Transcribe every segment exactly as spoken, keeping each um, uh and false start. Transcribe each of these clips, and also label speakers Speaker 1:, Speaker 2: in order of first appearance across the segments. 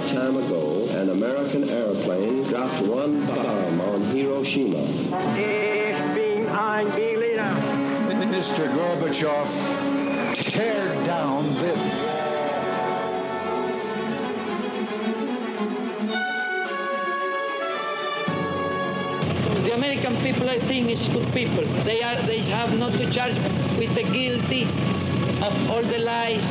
Speaker 1: time ago, an American airplane dropped one bomb on Hiroshima.
Speaker 2: Ich bin ein Berliner.
Speaker 3: Mister Gorbachev, tear down this.
Speaker 4: The American people, I think, is good people. They are. They have not to charge with the guilty of all the lies.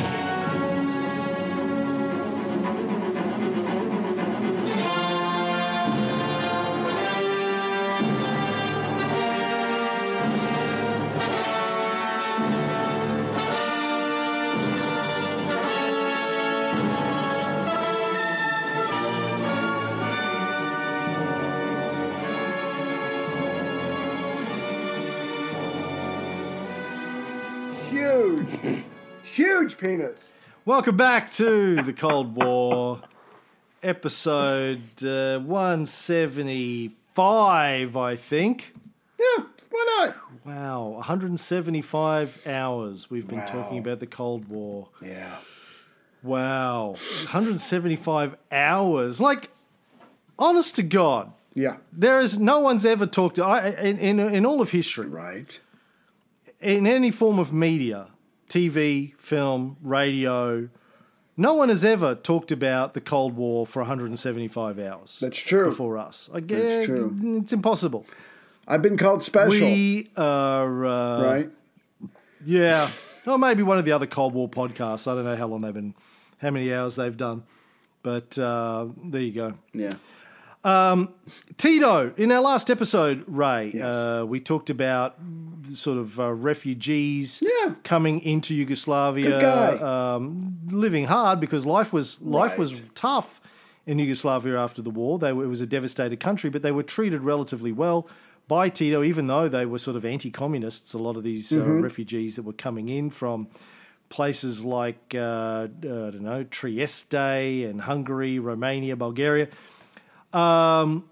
Speaker 5: Huge, huge penis.
Speaker 6: Welcome back to the Cold War, episode uh, one seventy-five, I think.
Speaker 5: Yeah, why not?
Speaker 6: Wow, one hundred seventy-five hours we've been
Speaker 5: Wow.
Speaker 6: talking about the Cold War.
Speaker 5: Yeah.
Speaker 6: Wow, one hundred seventy-five hours. Like, honest to God,
Speaker 5: Yeah.
Speaker 6: there is no one's ever talked to, I, in, in in all of history,
Speaker 5: Right.
Speaker 6: in any form of media, T V, film, radio, no one has ever talked about the Cold War for one hundred seventy-five hours.
Speaker 5: That's true.
Speaker 6: Before us. I,
Speaker 5: That's true.
Speaker 6: It's impossible.
Speaker 5: I've been called special.
Speaker 6: We are... Uh,
Speaker 5: right.
Speaker 6: Yeah. Or maybe one of the other Cold War podcasts. I don't know how long they've been, how many hours they've done. But uh, there you go.
Speaker 5: Yeah.
Speaker 6: Tito, in our last episode, Ray,
Speaker 5: Yes.
Speaker 6: uh, we talked about sort of uh, refugees
Speaker 5: Yeah.
Speaker 6: coming into Yugoslavia,
Speaker 5: Good guy.
Speaker 6: Um, living hard because life was life was
Speaker 5: Right.
Speaker 6: tough in Yugoslavia after the war. They were, it was a devastated country, but they were treated relatively well by Tito, even though they were sort of anti-communists. A lot of these uh, refugees that were coming in from places like uh, I don't know Trieste and Hungary, Romania, Bulgaria. Um,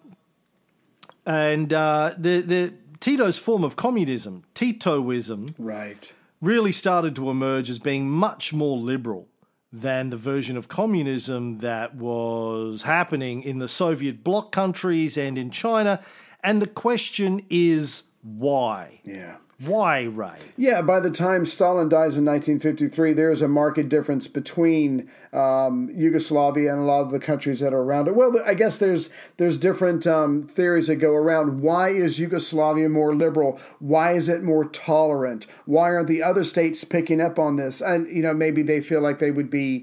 Speaker 6: and uh, the the Tito's form of communism, Titoism,
Speaker 5: Right.
Speaker 6: really started to emerge as being much more liberal than the version of communism that was happening in the Soviet bloc countries and in China. And the question is why?
Speaker 5: Yeah.
Speaker 6: Why, Ray?
Speaker 5: Yeah, by the time Stalin dies in nineteen fifty-three, there is a marked difference between um, Yugoslavia and a lot of the countries that are around it. Well, I guess there's there's different um, theories that go around. Why is Yugoslavia more liberal? Why is it more tolerant? Why aren't the other states picking up on this? And, you know, maybe they feel like they would be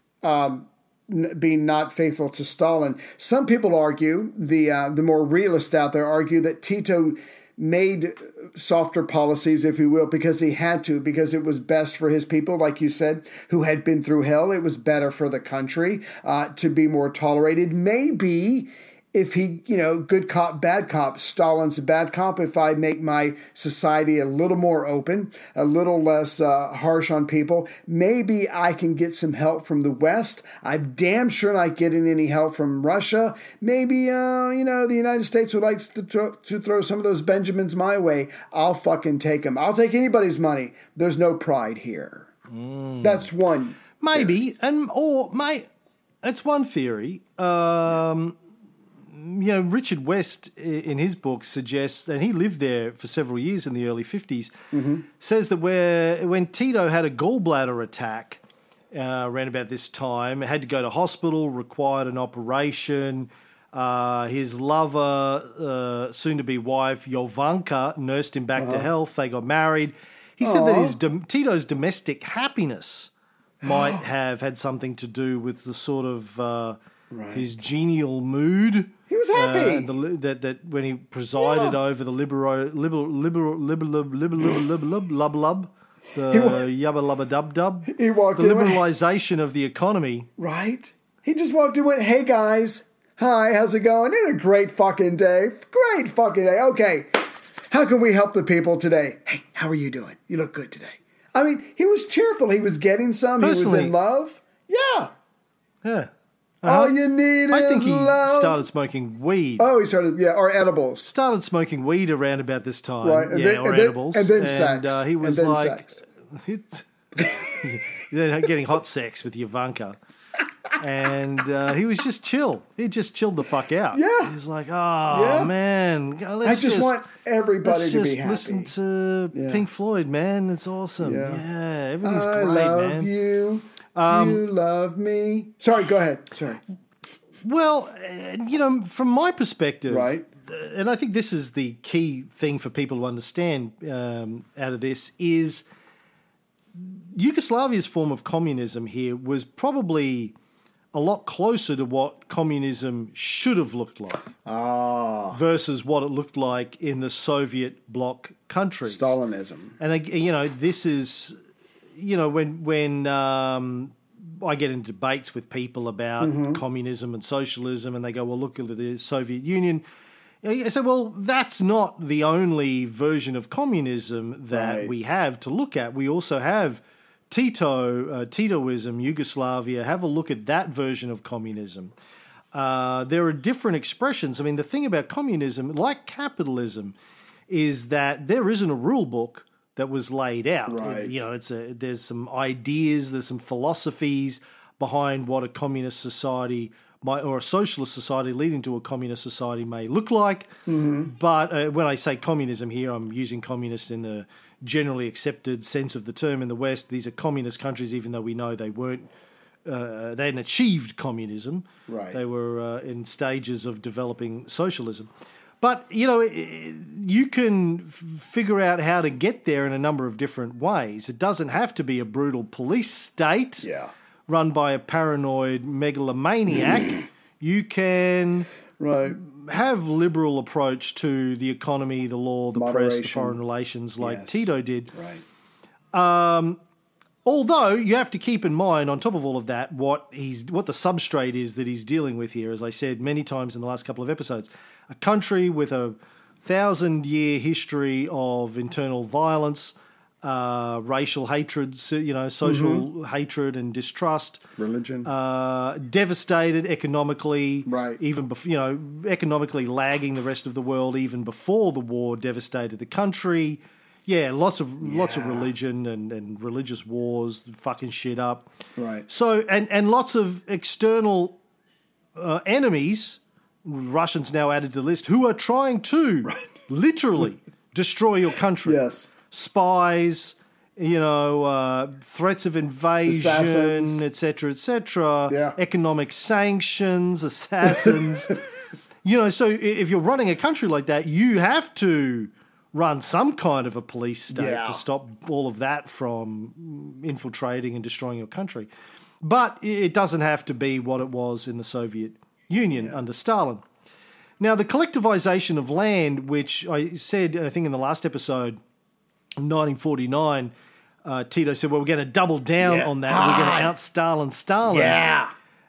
Speaker 5: um, n- being not faithful to Stalin. Some people argue, the uh, the more realists out there argue that Tito made softer policies, if you will, because he had to, because it was best for his people, like you said, who had been through hell. It was better for the country uh, to be more tolerated. Maybe if he, you know, good cop, bad cop, Stalin's a bad cop, if I make my society a little more open, a little less uh, harsh on people, maybe I can get some help from the West. I'm damn sure not getting any help from Russia. Maybe, uh, you know, the United States would like to, throw, to throw some of those Benjamins my way. I'll fucking take them. I'll take anybody's money. There's no pride here. Mm. That's one.
Speaker 6: Maybe, and or may that's one theory. Um, you know, Richard West in his book suggests, and he lived there for several years in the early fifties, mm-hmm. says that where when Tito had a gallbladder attack uh, around about this time, had to go to hospital, required an operation. Uh, his lover, uh, soon-to-be wife, Jovanka, nursed him back uh-huh. to health. They got married. He said that his Tito's domestic happiness might have had something to do with the sort of uh, right. his genial mood.
Speaker 5: He was happy.
Speaker 6: Uh, and the, that that when he presided
Speaker 5: yeah.
Speaker 6: over the liberal liberal liberal liberal liberal liberal lub lub the yabba lubba dub dub.
Speaker 5: He walked
Speaker 6: the
Speaker 5: in
Speaker 6: liberalization of the economy.
Speaker 5: Right. He just walked in and went, "Hey guys, hi, how's it going? It's a great fucking day. Great fucking day. Okay, how can we help the people today? Hey, how are you doing? You look good today." I mean, he was cheerful. He was getting some.
Speaker 6: Personally,
Speaker 5: he was in love. Yeah.
Speaker 6: Yeah.
Speaker 5: Uh-huh. All you need
Speaker 6: I
Speaker 5: is
Speaker 6: think he
Speaker 5: love.
Speaker 6: started smoking weed.
Speaker 5: Oh, he started, yeah, or edibles.
Speaker 6: Started smoking weed around about this time.
Speaker 5: Right, and
Speaker 6: yeah,
Speaker 5: then,
Speaker 6: or
Speaker 5: and then,
Speaker 6: edibles.
Speaker 5: And then
Speaker 6: and,
Speaker 5: sex.
Speaker 6: Uh, he was
Speaker 5: and then
Speaker 6: like,
Speaker 5: sex.
Speaker 6: Then getting hot sex with Ivanka. and uh, he was just chill. He just chilled the fuck out.
Speaker 5: Yeah.
Speaker 6: He was like, oh,
Speaker 5: Yeah.
Speaker 6: man. Let's
Speaker 5: I just, want everybody
Speaker 6: let's
Speaker 5: to
Speaker 6: just
Speaker 5: be happy.
Speaker 6: listen to
Speaker 5: Yeah.
Speaker 6: Pink Floyd, man. It's awesome.
Speaker 5: Yeah.
Speaker 6: Yeah, everything's
Speaker 5: I
Speaker 6: great,
Speaker 5: love
Speaker 6: man.
Speaker 5: you.
Speaker 6: Um,
Speaker 5: you love me. Sorry, go ahead. Sorry.
Speaker 6: Well, uh, you know, from my perspective,
Speaker 5: Right.
Speaker 6: uh, and I think this is the key thing for people to understand um, out of this is Yugoslavia's form of communism here was probably a lot closer to what communism should have looked like
Speaker 5: Ah,
Speaker 6: versus what it looked like in the Soviet bloc countries.
Speaker 5: Stalinism.
Speaker 6: And, I- you know, this is, you know, when when um, I get into debates with people about
Speaker 5: Mm-hmm.
Speaker 6: communism and socialism, and they go, well, look at the Soviet Union. I say, well, that's not the only version of communism that
Speaker 5: Right.
Speaker 6: we have to look at. We also have Tito, uh, Titoism, Yugoslavia. Have a look at that version of communism. Uh, there are different expressions. I mean, the thing about communism, like capitalism, is that there isn't a rule book that was laid out.
Speaker 5: Right.
Speaker 6: You know, it's a, there's some ideas, there's some philosophies behind what a communist society might, or a socialist society leading to a communist society may look like.
Speaker 5: Mm-hmm.
Speaker 6: But uh, when I say communism here, I'm using communist in the generally accepted sense of the term in the West. These are communist countries, even though we know they weren't. Uh, they hadn't achieved communism.
Speaker 5: Right.
Speaker 6: They were uh, in stages of developing socialism. But, you know, you can f- figure out how to get there in a number of different ways. It doesn't have to be a brutal police state
Speaker 5: Yeah.
Speaker 6: run by a paranoid megalomaniac. You can
Speaker 5: Right.
Speaker 6: have liberal approach to the economy, the law, the press, the
Speaker 5: Moderation.
Speaker 6: foreign relations like
Speaker 5: Yes.
Speaker 6: Tito did.
Speaker 5: Right.
Speaker 6: Although you have to keep in mind, on top of all of that, what he's what the substrate is that he's dealing with here. As I said many times in the last couple of episodes, a country with a thousand-year history of internal violence, uh, racial hatred, so- you know, social hatred and distrust,
Speaker 5: Religion.
Speaker 6: uh, devastated economically,
Speaker 5: Right.
Speaker 6: Even bef- you know, economically lagging the rest of the world even before the war devastated the country. Yeah, lots of lots of
Speaker 5: Yeah.
Speaker 6: religion and, and religious wars, fucking shit up.
Speaker 5: Right.
Speaker 6: So and and lots of external uh, enemies, Russians now added to the list, who are trying to literally destroy your country.
Speaker 5: Yes.
Speaker 6: Spies, you know, uh, threats of invasion,
Speaker 5: Assassins.
Speaker 6: et cetera, et cetera.
Speaker 5: Yeah.
Speaker 6: Economic sanctions, assassins. You know, so i- if you're running a country like that, you have to run some kind of a police state
Speaker 5: Yeah.
Speaker 6: to stop all of that from infiltrating and destroying your country. But i- it doesn't have to be what it was in the Soviet Union under Stalin. Now, the collectivization of land, which I said, I think in the last episode, nineteen forty-nine, uh, Tito said, well, we're going to double down
Speaker 5: Yeah.
Speaker 6: on that. We're going to out Stalin Stalin.
Speaker 5: Yeah.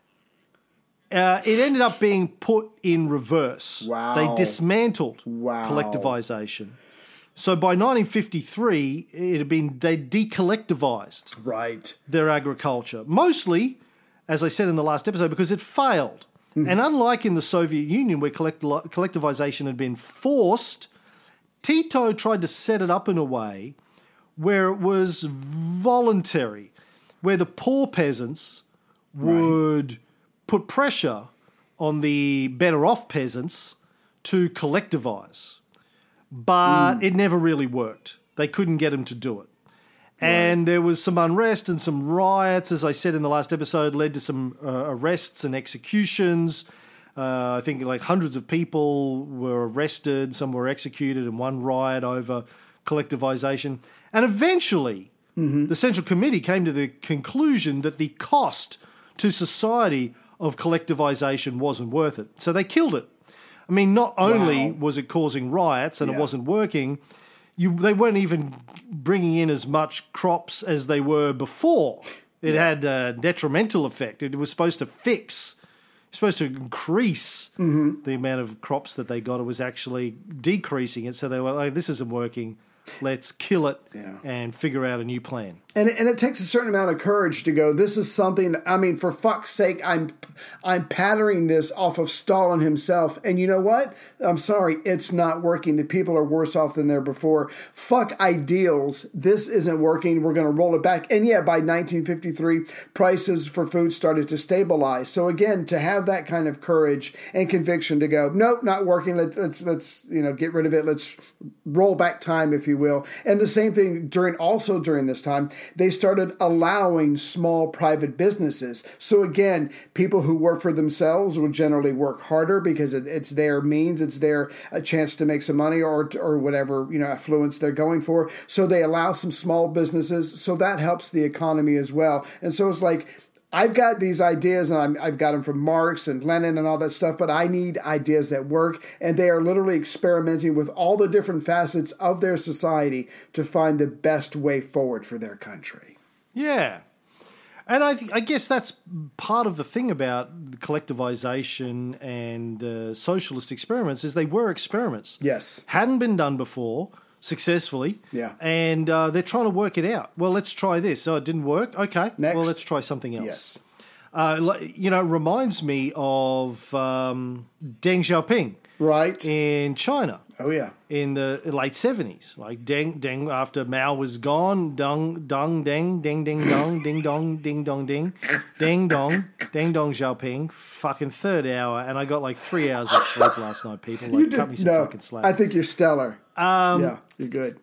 Speaker 6: Uh, it ended up being put in reverse.
Speaker 5: Wow.
Speaker 6: They dismantled
Speaker 5: Wow.
Speaker 6: collectivization. So by nineteen fifty-three, it had been they decollectivized
Speaker 5: Right.
Speaker 6: their agriculture, mostly, as I said in the last episode, because it failed. And unlike in the Soviet Union, where collect- collectivization had been forced, Tito tried to set it up in a way where it was voluntary, where the poor peasants would put pressure on the better off peasants to collectivize. But it never really worked. They couldn't get him to do it. And there was some unrest and some riots, as I said in the last episode, led to some uh, arrests and executions. Uh, I think like hundreds of people were arrested, some were executed in one riot over collectivization. And eventually, the Central Committee came to the conclusion that the cost to society of collectivization wasn't worth it. So they killed it. I mean, not only
Speaker 5: Wow.
Speaker 6: was it causing riots and
Speaker 5: Yeah.
Speaker 6: it wasn't working, you they weren't even bringing in as much crops as they were before. It had a detrimental effect. It was supposed to fix, supposed to increase the amount of crops that they got. It was actually decreasing it. So they were like, this isn't working. Let's kill it
Speaker 5: Yeah.
Speaker 6: and figure out a new plan.
Speaker 5: And it, and it takes a certain amount of courage to go, this is something, I mean, for fuck's sake, I'm I'm patterning this off of Stalin himself. And you know what? I'm sorry, it's not working. The people are worse off than they were before. Fuck ideals. This isn't working. We're going to roll it back. And yeah, by nineteen fifty-three, prices for food started to stabilize. So again, to have that kind of courage and conviction to go, nope, not working. Let's, let's, let's you know, get rid of it. Let's roll back time, if you will. And the same thing during also during this time, they started allowing small private businesses. So again, people who work for themselves will generally work harder because it, it's their means, it's their a chance to make some money or or whatever, you know, affluence they're going for. So they allow some small businesses. So that helps the economy as well. And so it's like, I've got these ideas, and I'm, I've got them from Marx and Lenin and all that stuff, but I need ideas that work, and they are literally experimenting with all the different facets of their society to find the best way forward for their country.
Speaker 6: Yeah. And I, th- I guess that's part of the thing about collectivization and uh, socialist experiments is they were experiments.
Speaker 5: Yes.
Speaker 6: Hadn't been done before successfully.
Speaker 5: Yeah.
Speaker 6: And uh, they're trying to work it out. Well, let's try this. Oh, it didn't work? Okay.
Speaker 5: Next.
Speaker 6: Well, let's try something else.
Speaker 5: Yes.
Speaker 6: Uh, you know, it reminds me of um, Deng Xiaoping.
Speaker 5: Right.
Speaker 6: In China.
Speaker 5: Oh, yeah.
Speaker 6: In the late seventies. Like Deng, Deng, after Mao was gone, dong, dong, deng, ding, ding, dong, ding, dong, ding, dong, ding, ding, dong, ding, dong, Xiaoping, fucking third hour, and I got like three hours of sleep last night, people. Like,
Speaker 5: You did,
Speaker 6: cut me some
Speaker 5: no,
Speaker 6: fucking slack.
Speaker 5: I think you're stellar.
Speaker 6: Um,
Speaker 5: yeah, you're good.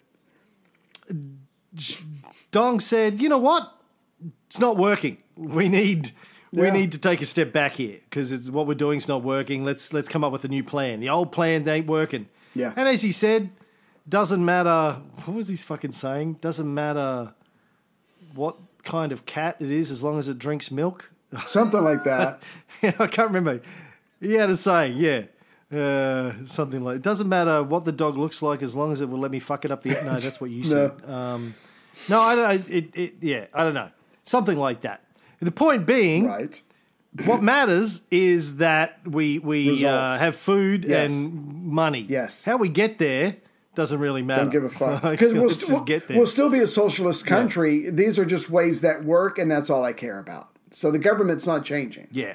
Speaker 6: Dong said, you know what? It's not working. We need... We
Speaker 5: Yeah.
Speaker 6: need to take a step back here because it's what we're doing is not working. Let's let's come up with a new plan. The old plan ain't working.
Speaker 5: Yeah.
Speaker 6: And as he said, doesn't matter. What was he fucking saying? Doesn't matter what kind of cat it is as long as it drinks milk.
Speaker 5: Something like that.
Speaker 6: Yeah, I can't remember. He had a saying, yeah. Uh, something like, it doesn't matter what the dog looks like as long as it will let me fuck it up the... No, that's what you said.
Speaker 5: No.
Speaker 6: Um, no, I don't it, it, yeah, I don't know. Something like that. The point being,
Speaker 5: Right.
Speaker 6: what matters is that we we uh,
Speaker 5: Results.
Speaker 6: have food
Speaker 5: Yes.
Speaker 6: and money.
Speaker 5: Yes.
Speaker 6: How we get there doesn't really matter.
Speaker 5: Don't give a fuck.
Speaker 6: Like,
Speaker 5: Because we'll,
Speaker 6: let's
Speaker 5: st-
Speaker 6: just get there.
Speaker 5: we'll still be a socialist country. These are just ways that work, and that's all I care about. So the government's not changing.
Speaker 6: Yeah.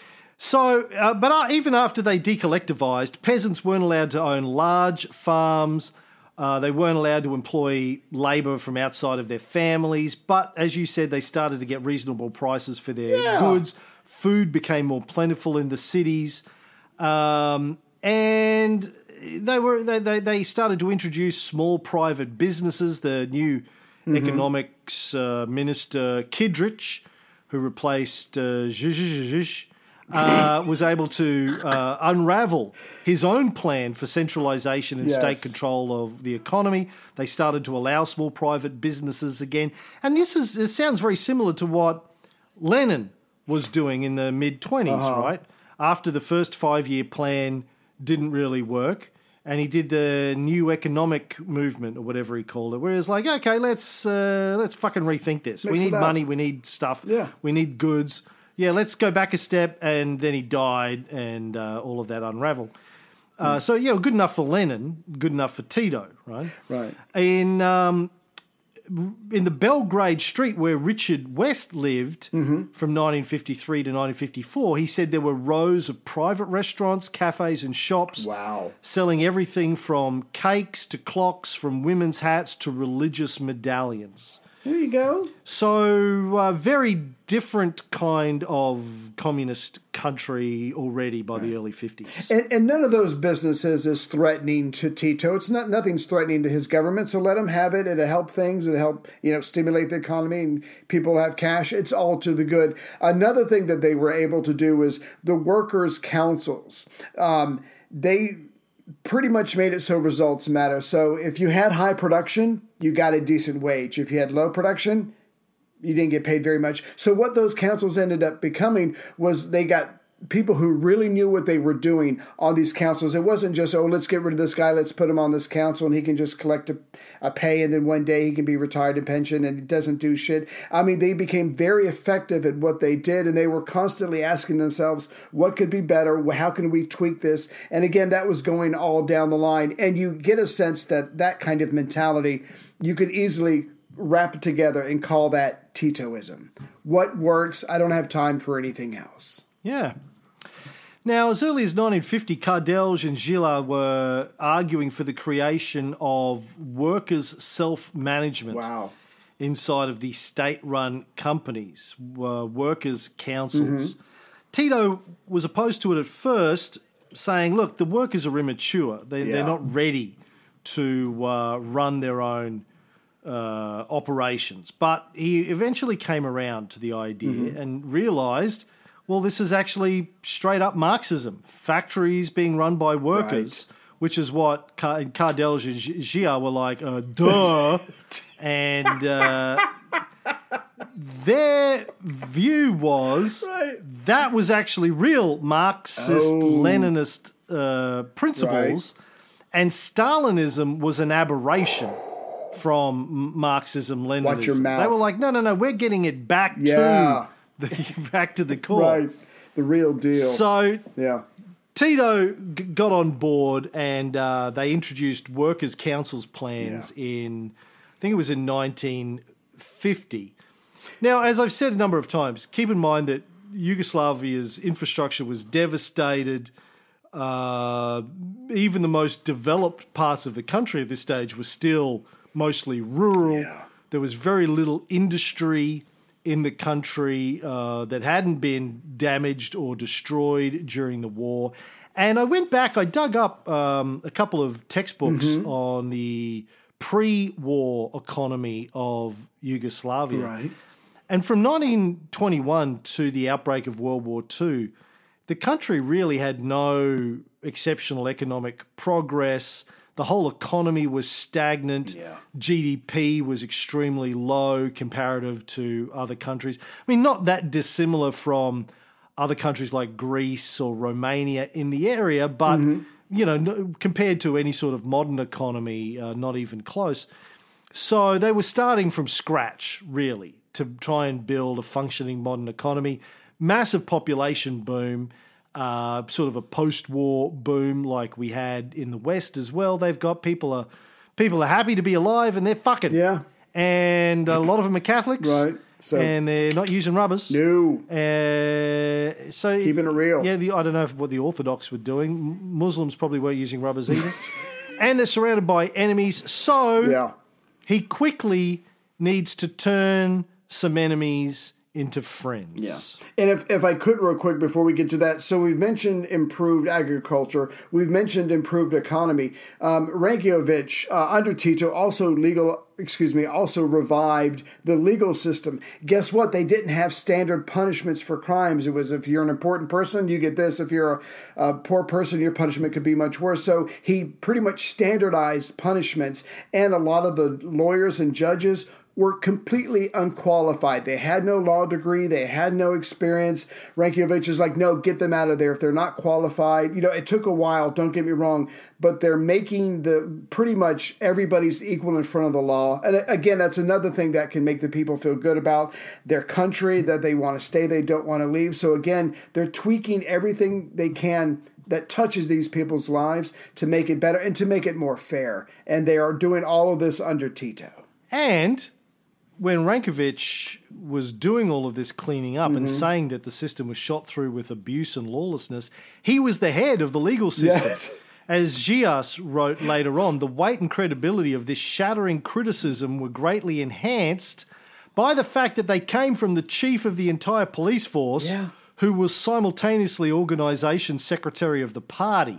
Speaker 6: So, uh, but uh, even after they decollectivized, peasants weren't allowed to own large farms. Uh, they weren't allowed to employ labour from outside of their families. But as you said, they started to get reasonable prices for their
Speaker 5: Yeah.
Speaker 6: goods. Food became more plentiful in the cities. Um, and they were they, they, they started to introduce small private businesses. The new
Speaker 5: Mm-hmm.
Speaker 6: economics uh, minister, Kidrich, who replaced uh, Zhizh, uh, was able to uh, unravel his own plan for centralisation and
Speaker 5: Yes.
Speaker 6: state control of the economy. They started to allow small private businesses again. And this is it sounds very similar to what Lenin was doing in the mid-twenties,
Speaker 5: Uh-huh.
Speaker 6: right? After the first five-year plan didn't really work, and he did the new economic movement or whatever he called it, where it's like, okay, let's uh, let's fucking rethink this.
Speaker 5: Mix
Speaker 6: we
Speaker 5: it
Speaker 6: need
Speaker 5: up.
Speaker 6: money, we need stuff,
Speaker 5: Yeah.
Speaker 6: we need goods. Yeah, let's go back a step, and then he died, and uh, all of that unraveled. Uh, so, yeah, good enough for Lenin, good enough for Tito, right?
Speaker 5: Right.
Speaker 6: In um, in the Belgrade street where Richard West lived
Speaker 5: Mm-hmm.
Speaker 6: from nineteen fifty-three to nineteen fifty-four, he said there were rows of private restaurants, cafes, and shops
Speaker 5: Wow.
Speaker 6: selling everything from cakes to clocks, from women's hats to religious medallions.
Speaker 5: There you go.
Speaker 6: So, uh, very different kind of communist country already by the early fifties.
Speaker 5: And, and none of those businesses is threatening to Tito. It's not nothing's threatening to his government. So let him have it. It'll help things. It'll help you know stimulate the economy and people have cash. It's all to the good. Another thing that they were able to do is the workers' councils. Um, they pretty much made it so results matter. So if you had high production, you got a decent wage. If you had low production, you didn't get paid very much. So what those councils ended up becoming was they got people who really knew what they were doing on these councils. It wasn't just, oh, let's get rid of this guy, let's put him on this council, and he can just collect a, a pay, and then one day he can be retired in pension, and he doesn't do shit. I mean, they became very effective at what they did, and they were constantly asking themselves, what could be better? How can we tweak this? And again, that was going all down the line. And you get a sense that that kind of mentality, you could easily wrap it together and call that Titoism. What works? I don't have time for anything else.
Speaker 6: Yeah. Now, as early as nineteen fifty, Cardelge and Gillard were arguing for the creation of workers' self-management
Speaker 5: Wow.
Speaker 6: inside of the state-run companies, uh, workers' councils.
Speaker 5: Mm-hmm.
Speaker 6: Tito was opposed to it at first, saying, look, the workers are immature. They,
Speaker 5: Yeah.
Speaker 6: They're not ready to uh, run their own uh, operations. But he eventually came around to the idea
Speaker 5: Mm-hmm.
Speaker 6: and realised, well, this is actually straight up Marxism. Factories being run by workers,
Speaker 5: Right.
Speaker 6: which is what Car- Cardelge and G- Gillard were like, uh, duh. and uh, their view was
Speaker 5: Right.
Speaker 6: that was actually real Marxist,
Speaker 5: Oh.
Speaker 6: Leninist uh, principles, and Stalinism was an aberration from Marxism, Leninism.
Speaker 5: Watch your mouth.
Speaker 6: They were like, no, no, no, we're getting it back
Speaker 5: Yeah.
Speaker 6: to the back to the core.
Speaker 5: Right. The real deal.
Speaker 6: So
Speaker 5: yeah.
Speaker 6: Tito g- got on board, and uh, they introduced workers' councils plans in, I think it was in nineteen fifty. Now, as I've said a number of times, keep in mind that Yugoslavia's infrastructure was devastated. Uh, even the most developed parts of the country at this stage were still mostly rural.
Speaker 5: Yeah.
Speaker 6: There was very little industry in the country uh, that hadn't been damaged or destroyed during the war. And I went back, I dug up um, a couple of textbooks
Speaker 5: Mm-hmm.
Speaker 6: on the pre-war economy of Yugoslavia.
Speaker 5: Right.
Speaker 6: And from nineteen twenty-one to the outbreak of World War Two, the country really had no exceptional economic progress. The whole economy was stagnant.
Speaker 5: Yeah.
Speaker 6: G D P was extremely low comparative to other countries. I mean, not that dissimilar from other countries like Greece or Romania in the area, but, you know, no- compared to any sort of modern economy, uh, not even close. So they were starting from scratch, really, to try and build a functioning modern economy. Massive population boom. Uh, sort of a post-war boom like we had in the West as well. They've got people are people are happy to be alive and they're fucking.
Speaker 5: Yeah.
Speaker 6: And a lot of them are Catholics.
Speaker 5: Right. So-
Speaker 6: and they're not using rubbers.
Speaker 5: No.
Speaker 6: Uh, so
Speaker 5: Keeping it real.
Speaker 6: Yeah, the, I don't know if, what the Orthodox were doing. M- Muslims probably weren't using rubbers either. And they're surrounded by enemies. So
Speaker 5: Yeah.
Speaker 6: he quickly needs to turn some enemies into friends.
Speaker 5: Yeah. And if, if I could real quick before we get to that, so we've mentioned improved agriculture, we've mentioned improved economy. Um, Rankovic, uh, under Tito, also legal, excuse me, also revived the legal system. Guess what? They didn't have standard punishments for crimes. It was if you're an important person, you get this. If you're a, a poor person, your punishment could be much worse. So he pretty much standardized punishments, and a lot of the lawyers and judges were completely unqualified. They had no law degree. They had no experience. Rankovic is like, no, get them out of there if they're not qualified. You know, it took a while, don't get me wrong, but they're making the pretty much everybody's equal in front of the law. And again, that's another thing that can make the people feel good about their country, that they want to stay, they don't want to leave. So again, they're tweaking everything they can that touches these people's lives to make it better and to make it more fair. And they are doing all of this under Tito.
Speaker 6: And when Rankovic was doing all of this cleaning up and saying that the system was shot through with abuse and lawlessness, he was the head of the legal system.
Speaker 5: Yes.
Speaker 6: As Gias wrote later on, the weight and credibility of this shattering criticism were greatly enhanced by the fact that they came from the chief of the entire police force,
Speaker 5: Yeah.
Speaker 6: who was simultaneously organisation secretary of the party.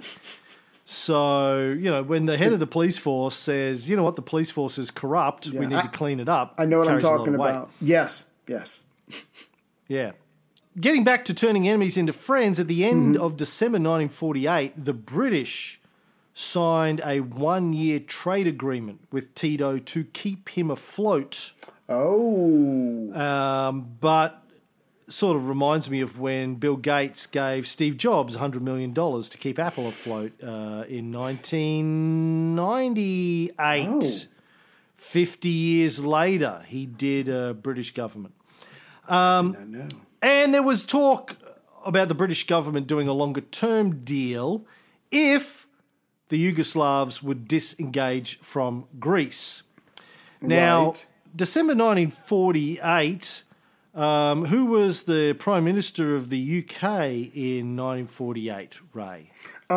Speaker 6: So, you know, when the head of the police force says, you know what, the police force is corrupt, we
Speaker 5: Yeah,
Speaker 6: need
Speaker 5: I-
Speaker 6: to clean it up.
Speaker 5: I know what I'm
Speaker 6: carries a lot
Speaker 5: talking
Speaker 6: of weight.
Speaker 5: about. Yes, yes.
Speaker 6: Yeah. Getting back to turning enemies into friends, at the end
Speaker 5: Mm-hmm.
Speaker 6: of December nineteen forty-eight, the British signed a one-year trade agreement with Tito to keep him afloat.
Speaker 5: Oh.
Speaker 6: Um, but sort of reminds me of when Bill Gates gave Steve Jobs one hundred million dollars to keep Apple afloat uh, in nineteen ninety-eight.
Speaker 5: Oh.
Speaker 6: fifty years later, he did a British government.
Speaker 5: Um, I did not know.
Speaker 6: And there was talk about the British government doing a longer-term deal if the Yugoslavs would disengage from Greece. Now,
Speaker 5: Right.
Speaker 6: December nineteen forty-eight, um, who was the Prime Minister of the U K in nineteen forty-eight, Ray?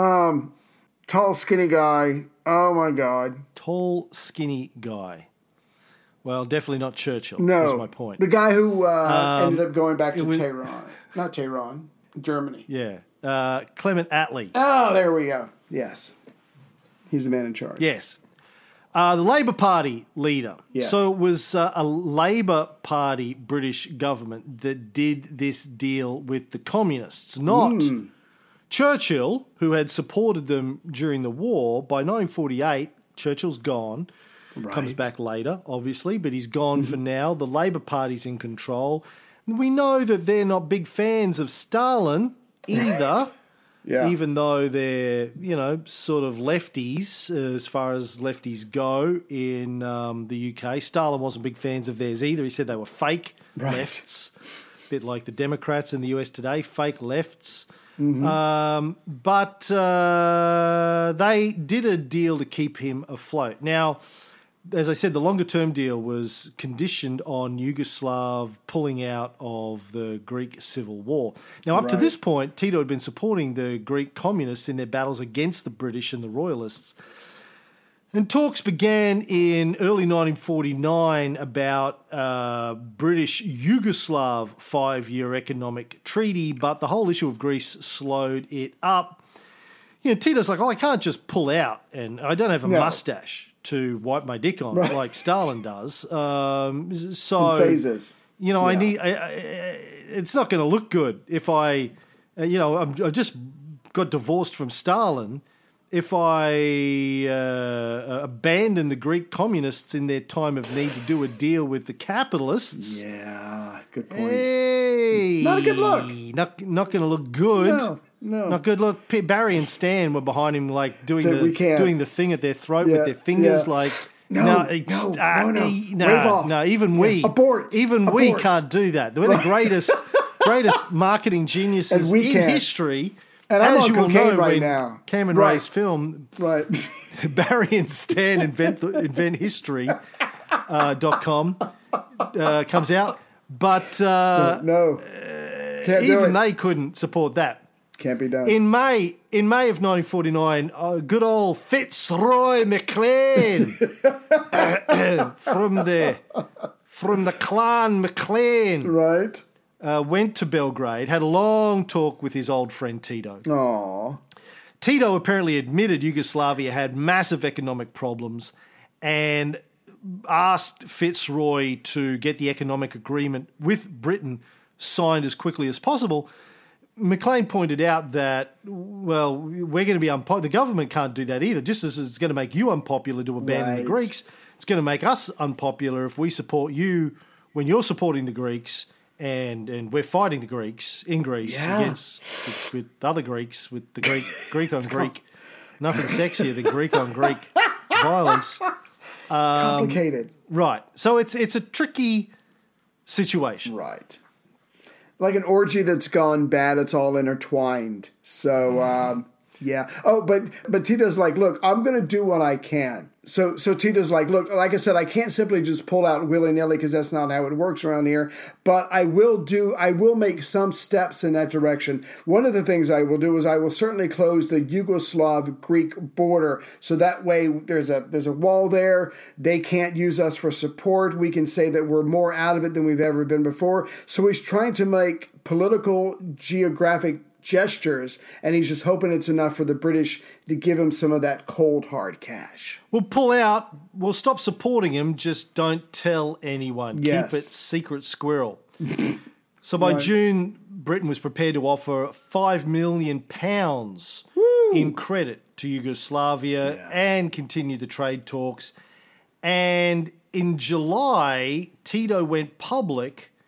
Speaker 5: Tall, skinny guy. Oh, my God.
Speaker 6: Tall, skinny guy. Well, definitely not Churchill,
Speaker 5: No.
Speaker 6: is my point.
Speaker 5: The guy who uh,
Speaker 6: Um,
Speaker 5: ended up going back to
Speaker 6: was-
Speaker 5: Tehran. Not Tehran. Germany.
Speaker 6: Yeah. Uh, Clement Attlee.
Speaker 5: Oh, there we go. Yes. He's the man in charge.
Speaker 6: Yes. Uh, the Labor Party leader.
Speaker 5: Yes.
Speaker 6: So it was uh, a Labor Party British government that did this deal with the communists, not
Speaker 5: Mm.
Speaker 6: Churchill, who had supported them during the war. By nineteen forty-eight, Churchill's gone.
Speaker 5: Right.
Speaker 6: Comes back later, obviously, but he's gone for now. The Labor Party's in control. We know that they're not big fans of Stalin either.
Speaker 5: Yeah.
Speaker 6: Even though they're, you know, sort of lefties uh, as far as lefties go in um, the U K. Stalin wasn't big fans of theirs either. He said they were fake
Speaker 5: Right.
Speaker 6: lefts, a bit like the Democrats in the U S today, fake lefts.
Speaker 5: Mm-hmm.
Speaker 6: Um, but uh, they did a deal to keep him afloat. Now, as I said, the longer-term deal was conditioned on Yugoslav pulling out of the Greek civil war. Now, up to
Speaker 5: Right.
Speaker 6: this point, Tito had been supporting the Greek communists in their battles against the British and the Royalists. And talks began in early nineteen forty-nine about uh, British-Yugoslav five-year economic treaty, but the whole issue of Greece slowed it up. You know, Tito's like, oh, I can't just pull out, and I don't have a
Speaker 5: No.
Speaker 6: mustache to wipe my dick on
Speaker 5: Right.
Speaker 6: like Stalin does. Um, so
Speaker 5: In phases.
Speaker 6: you know, I
Speaker 5: Yeah.
Speaker 6: need. I, I, it's not going to look good if I, uh, you know, I'm, I just got divorced from Stalin. If I uh, abandon the Greek communists in their time of need to do a deal with the capitalists,
Speaker 5: Yeah. Good point.
Speaker 6: hey,
Speaker 5: Not a good look.
Speaker 6: Not not going to look good.
Speaker 5: No, no.
Speaker 6: Not good look. P- Barry and Stan were behind him, like doing
Speaker 5: So
Speaker 6: the
Speaker 5: we can't-
Speaker 6: doing the thing at their throat
Speaker 5: Yeah,
Speaker 6: with their fingers,
Speaker 5: yeah.
Speaker 6: like.
Speaker 5: No,
Speaker 6: it's-
Speaker 5: no,
Speaker 6: ah,
Speaker 5: no, no.
Speaker 6: eh,
Speaker 5: Wave off.
Speaker 6: no, even we,
Speaker 5: Abort.
Speaker 6: even we
Speaker 5: Abort.
Speaker 6: can't do that. We're the greatest, greatest marketing geniuses
Speaker 5: And we
Speaker 6: in
Speaker 5: can't.
Speaker 6: history.
Speaker 5: And I'm
Speaker 6: As
Speaker 5: on
Speaker 6: you will
Speaker 5: cocaine
Speaker 6: know,
Speaker 5: right
Speaker 6: when
Speaker 5: now.
Speaker 6: Cam and
Speaker 5: Right.
Speaker 6: Ray's film,
Speaker 5: Right.
Speaker 6: Barry and Stan invent the, invent history uh, dot com uh, comes out, but uh,
Speaker 5: no. Can't do
Speaker 6: even
Speaker 5: it.
Speaker 6: they couldn't support that.
Speaker 5: Can't be done.
Speaker 6: In May, in May of nineteen forty-nine, uh, good old Fitzroy MacLean from the from the clan MacLean
Speaker 5: right.
Speaker 6: uh, went to Belgrade, had a long talk with his old friend Tito.
Speaker 5: Aw.
Speaker 6: Tito apparently admitted Yugoslavia had massive economic problems and asked Fitzroy to get the economic agreement with Britain signed as quickly as possible. McLean pointed out that, well, we're going to be unpopular. The government can't do that either. Just as it's going to make you unpopular to abandon the
Speaker 5: Right.
Speaker 6: Greeks, it's going to make us unpopular if we support you when you're supporting the Greeks and, and we're fighting the Greeks in Greece
Speaker 5: Yeah.
Speaker 6: against with, with other Greeks, with the Greek Greek on Greek. Nothing sexier than Greek on Greek violence.
Speaker 5: Complicated.
Speaker 6: Right. So it's it's a tricky situation.
Speaker 5: Right. Like an orgy that's gone bad, it's all intertwined. So, um, yeah. Oh, but but Tito's like, look, I'm going to do what I can. So so Tito's like, look, like I said, I can't simply just pull out willy-nilly because that's not how it works around here. But I will do, I will make some steps in that direction. One of the things I will do is I will certainly close the Yugoslav-Greek border. So that way there's a there's a wall there. They can't use us for support. We can say that we're more out of it than we've ever been before. So he's trying to make political, geographic gestures, and he's just hoping it's enough for the British to give him some of that cold, hard cash.
Speaker 6: We'll pull out. We'll stop supporting him. Just don't tell anyone.
Speaker 5: Yes.
Speaker 6: Keep it secret, squirrel. So by
Speaker 5: Right.
Speaker 6: June, Britain was prepared to offer five million pounds in credit to Yugoslavia
Speaker 5: Yeah.
Speaker 6: and continue the trade talks. And in July, Tito went public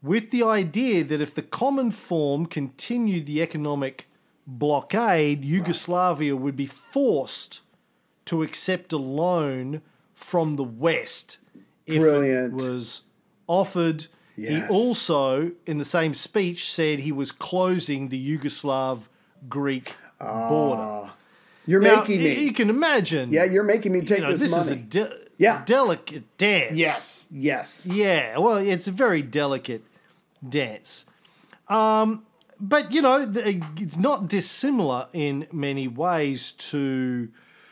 Speaker 6: with the idea that if the common form continued the economic blockade, Yugoslavia would be forced to accept a loan from the West if
Speaker 5: Brilliant.
Speaker 6: it was offered.
Speaker 5: Yes.
Speaker 6: He also, in the same speech, said he was closing the Yugoslav-Greek border.
Speaker 5: You're
Speaker 6: Now,
Speaker 5: making me.
Speaker 6: You can imagine.
Speaker 5: Yeah, you're making me take
Speaker 6: you know,
Speaker 5: this,
Speaker 6: this
Speaker 5: money.
Speaker 6: is a de-
Speaker 5: Yeah.
Speaker 6: delicate dance.
Speaker 5: yes, yes.
Speaker 6: Yeah, well, it's a very delicate dance. Um, but, you know, th- it's not dissimilar in many ways to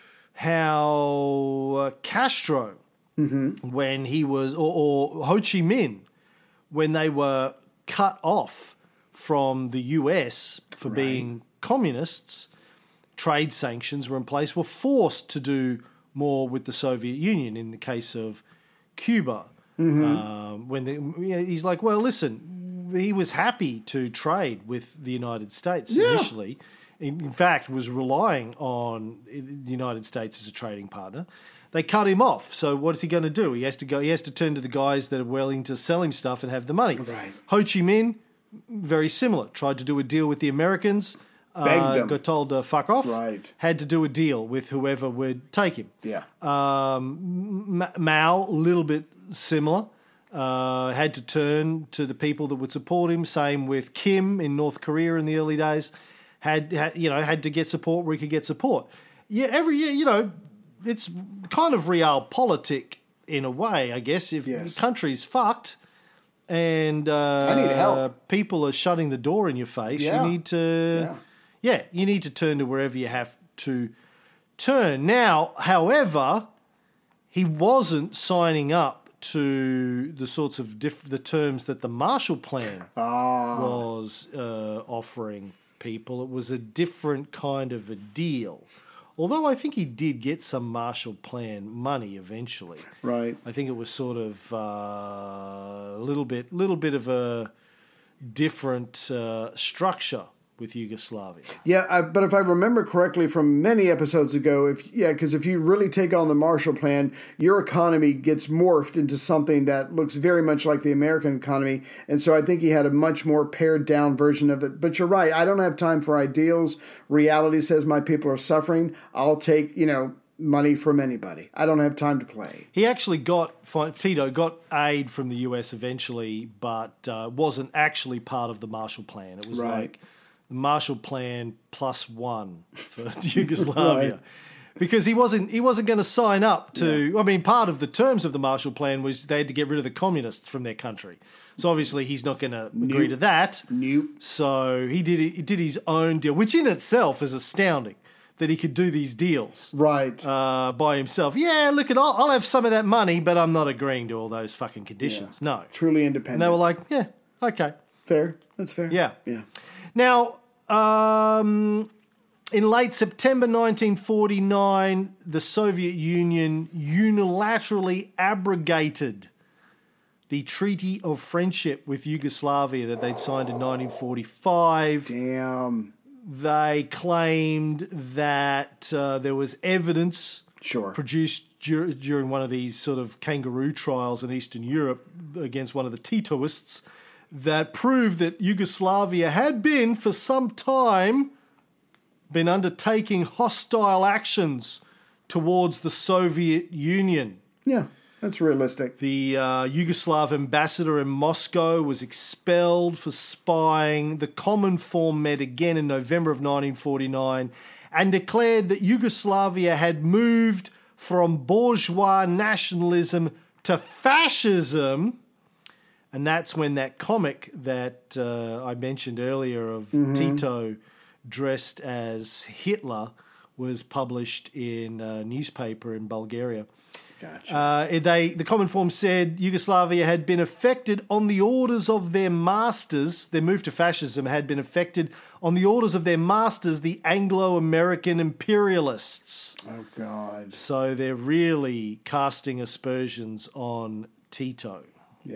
Speaker 6: how uh, Castro, when he was, or, or Ho Chi Minh, when they were cut off from the U S for being communists, trade sanctions were in place, were forced to do more with the Soviet Union in the case of Cuba. Um, when the, you know, he's like, well, listen, he was happy to trade with the United States
Speaker 5: Yeah.
Speaker 6: initially. In, in fact, was relying on the United States as a trading partner. They cut him off. So what is he going to do? He has to go. He has to turn to the guys that are willing to sell him stuff and have the money.
Speaker 5: Right.
Speaker 6: Ho Chi Minh, very similar. Tried to do a deal with the Americans.
Speaker 5: Begged
Speaker 6: Uh,
Speaker 5: them.
Speaker 6: got told to fuck off.
Speaker 5: Right.
Speaker 6: Had to do a deal with whoever would take him.
Speaker 5: Yeah.
Speaker 6: Um, Ma- Mao, a little bit similar. Uh, had to turn to the people that would support him. Same with Kim in North Korea in the early days. Had, had you know had to get support where he could get support. Yeah, every year, you know, it's kind of realpolitik in a way, I guess. If
Speaker 5: Yes.
Speaker 6: the country's fucked and uh,
Speaker 5: I need help.
Speaker 6: people are shutting the door in your face,
Speaker 5: Yeah.
Speaker 6: you need to, yeah, you need to turn to wherever you have to turn. Now, however, he wasn't signing up to the sorts of diff- the terms that the Marshall Plan was uh, offering people. It was a different kind of a deal. Although I think he did get some Marshall Plan money eventually.
Speaker 5: Right.
Speaker 6: I think it was sort of uh, a little bit, little bit of a different uh, structure with Yugoslavia.
Speaker 5: Yeah, I, but if I remember correctly from many episodes ago, if yeah, because if you really take on the Marshall Plan, your economy gets morphed into something that looks very much like the American economy, and so I think he had a much more pared down version of it. But you're right, I don't have time for ideals. Reality says my people are suffering. I'll take you know money from anybody. I don't have time to play.
Speaker 6: He actually got, Tito got aid from the U S eventually, but uh, wasn't actually part of the Marshall Plan. It was
Speaker 5: Right.
Speaker 6: like the Marshall Plan plus one for Yugoslavia.
Speaker 5: Right.
Speaker 6: Because he wasn't he wasn't going to sign up to, I mean, part of the terms of the Marshall Plan was they had to get rid of the communists from their country. So obviously he's not going to agree to that.
Speaker 5: Nope.
Speaker 6: So he did he did his own deal, which in itself is astounding that he could do these deals
Speaker 5: Right.
Speaker 6: uh, by himself. Yeah, look at I'll, I'll have some of that money, but I'm not agreeing to all those fucking conditions. No.
Speaker 5: Truly independent.
Speaker 6: And they were like, yeah, okay.
Speaker 5: fair. That's fair.
Speaker 6: Yeah.
Speaker 5: Yeah.
Speaker 6: Now, um, in late September nineteen forty-nine, the Soviet Union unilaterally abrogated the Treaty of Friendship with Yugoslavia that they'd signed in nineteen forty-five.
Speaker 5: Damn.
Speaker 6: They claimed that uh, there was evidence
Speaker 5: Sure.
Speaker 6: produced dur- during one of these sort of kangaroo trials in Eastern Europe against one of the Titoists that proved that Yugoslavia had been, for some time, been undertaking hostile actions towards the Soviet Union.
Speaker 5: Yeah, that's realistic.
Speaker 6: The uh, Yugoslav ambassador in Moscow was expelled for spying. The Common Form met again in November of nineteen forty-nine and declared that Yugoslavia had moved from bourgeois nationalism to fascism. And that's when that comic that uh, I mentioned earlier of
Speaker 5: Mm-hmm.
Speaker 6: Tito dressed as Hitler was published in a newspaper in Bulgaria.
Speaker 5: Gotcha.
Speaker 6: Uh, they, the Common Form said Yugoslavia had been affected on the orders of their masters. Their move to fascism had been affected on the orders of their masters, the Anglo-American imperialists.
Speaker 5: Oh, God.
Speaker 6: So they're really casting aspersions on Tito.
Speaker 5: Yeah.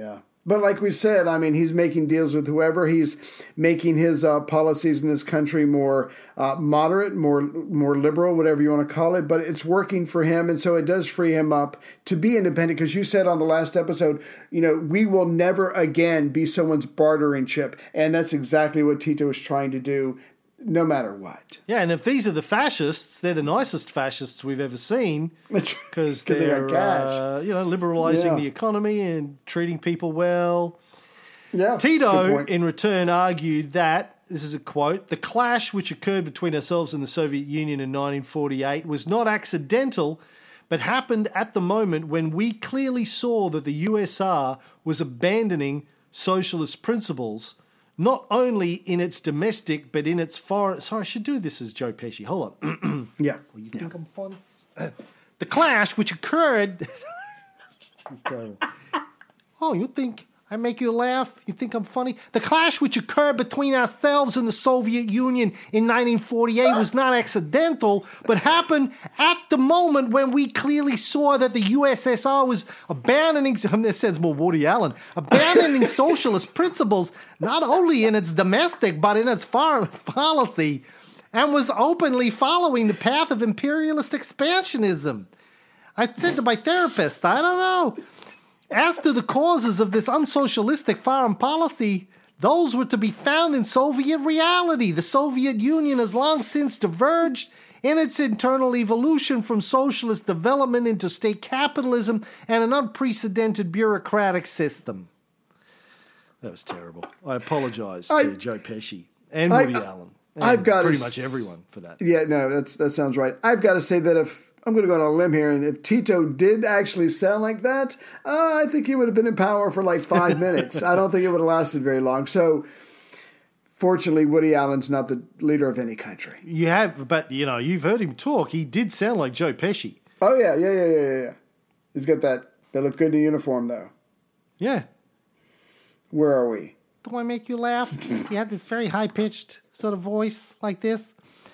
Speaker 5: But like we said, I mean, he's making deals with whoever. He's making his uh, policies in this country more uh, moderate, more more liberal, whatever you want to call it. But it's working for him, and so it does free him up to be independent. Because you said on the last episode, you know, we will never again be someone's bartering chip. And that's exactly what Tito is trying to do, no matter what.
Speaker 6: Yeah, and if these are the fascists, they're the nicest fascists we've ever seen because
Speaker 5: they
Speaker 6: they're,
Speaker 5: got cash.
Speaker 6: uh, you know, liberalising
Speaker 5: Yeah.
Speaker 6: the economy and treating people well.
Speaker 5: Yeah, good
Speaker 6: Tito,
Speaker 5: point.
Speaker 6: in return, argued that, this is a quote, the clash which occurred between ourselves and the Soviet Union in nineteen forty-eight was not accidental, but happened at the moment when we clearly saw that the U S R was abandoning socialist principles, not only in its domestic, but in its foreign... Sorry, I should do this as Joe Pesci. Hold on.
Speaker 5: Yeah.
Speaker 6: Oh, you think I'm funny? The clash which occurred... This is terrible. Oh, you think I make you laugh? You think I'm funny? The clash which occurred between ourselves and the Soviet Union in nineteen forty-eight was not accidental, but happened at the moment when we clearly saw that the U S S R was abandoning, this sounds more Woody Allen, abandoning socialist principles, not only in its domestic, but in its foreign policy, and was openly following the path of imperialist expansionism. I said to my therapist, I don't know. As to the causes of this unsocialistic foreign policy, those were to be found in Soviet reality. The Soviet Union has long since diverged in its internal evolution from socialist development into state capitalism and an unprecedented bureaucratic system. That was terrible. I apologize
Speaker 5: I-
Speaker 6: to Joe Pesci and
Speaker 5: I-
Speaker 6: Woody Allen. And
Speaker 5: I've got
Speaker 6: pretty
Speaker 5: to
Speaker 6: much
Speaker 5: s-
Speaker 6: everyone for that.
Speaker 5: Yeah, no, that's that sounds right. I've got to say that if I'm going to go on a limb here, and if Tito did actually sound like that, uh, I think he would have been in power for like five minutes. I don't think it would have lasted very long. So, fortunately, Woody Allen's not the leader of any country.
Speaker 6: You have, but you know, you've heard him talk. He did sound like Joe Pesci.
Speaker 5: Oh yeah, yeah, yeah, yeah, yeah. yeah. He's got that. They look good in the uniform, though.
Speaker 6: Yeah.
Speaker 5: Where are we?
Speaker 6: Do I make you laugh? You have this very high-pitched sort of voice like this.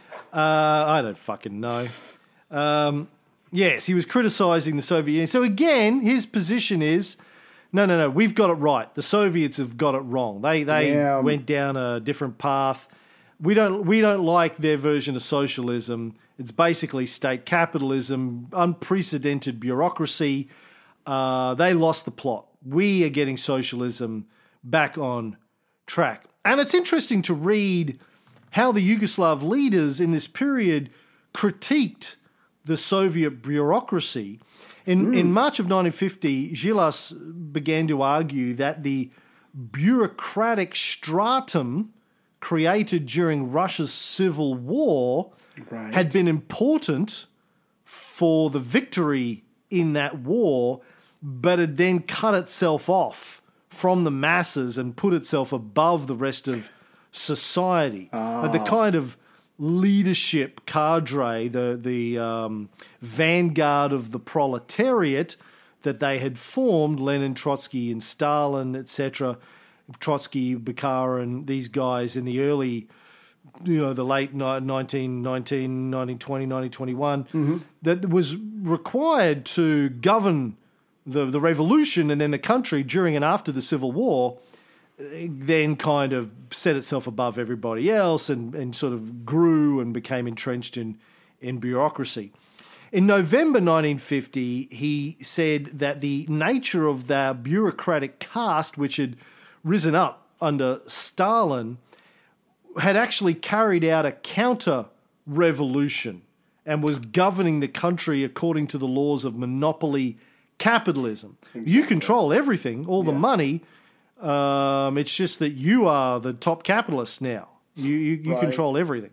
Speaker 6: Uh, I don't fucking know. Um, yes, he was criticising the Soviet Union. So again, his position is, no, no, no, we've got it right. The Soviets have got it wrong. They they
Speaker 5: Damn.
Speaker 6: went down a different path. We don't we don't like their version of socialism. It's basically state capitalism, unprecedented bureaucracy. Uh, they lost the plot. We are getting socialism back on track. And it's interesting to read how the Yugoslav leaders in this period critiqued the Soviet bureaucracy. In, mm. in March of nineteen fifty, Gilas began to argue that the bureaucratic stratum created during Russia's civil war
Speaker 5: Right.
Speaker 6: had been important for the victory in that war, but had then cut itself off from the masses and put itself above the rest of society.
Speaker 5: Ah.
Speaker 6: The kind of leadership cadre, the the um, vanguard of the proletariat that they had formed, Lenin, Trotsky, and Stalin, et cetera, Trotsky, Bukharin, these guys in the early, you know, the late nineteen nineteen, nineteen twenty, nineteen twenty-one, mm-hmm. that was required to govern the the revolution and then the country during and after the Civil War, then kind of set itself above everybody else and, and sort of grew and became entrenched in, in bureaucracy. In November nineteen fifty, he said that the nature of the bureaucratic caste, which had risen up under Stalin, had actually carried out a counter-revolution and was governing the country according to the laws of monopoly capitalism. Exactly. You control everything, all the
Speaker 5: yeah.
Speaker 6: money. Um, it's just that you are the top capitalist now. You you, you
Speaker 5: right.
Speaker 6: control everything.